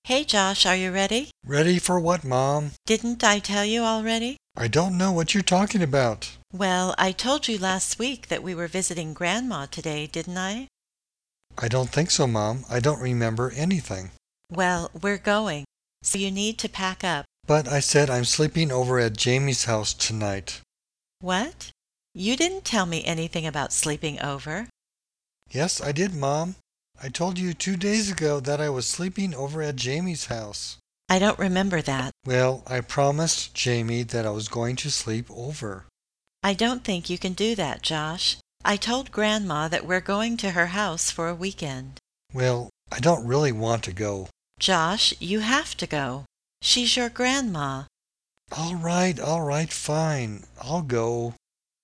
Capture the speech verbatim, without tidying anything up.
Hey Josh, are you ready? Ready for what, Mom? Didn't I tell you already? I don't know what you're talking about. Well, I told you last week that we were visiting Grandma today, didn't I? I don't think so, Mom. I don't remember anything. Well, we're going, so you need to pack up. But I said I'm sleeping over at Jamie's house tonight. What? You didn't tell me anything about sleeping over. Yes, I did, Mom. I told you two days ago that I was sleeping over at Jamie's house. I don't remember that. Well, I promised Jamie that I was going to sleep over. I don't think you can do that, Josh. I told Grandma that we're going to her house for a weekend. Well, I don't really want to go. Josh, you have to go. She's your grandma. All right, all right, fine. I'll go.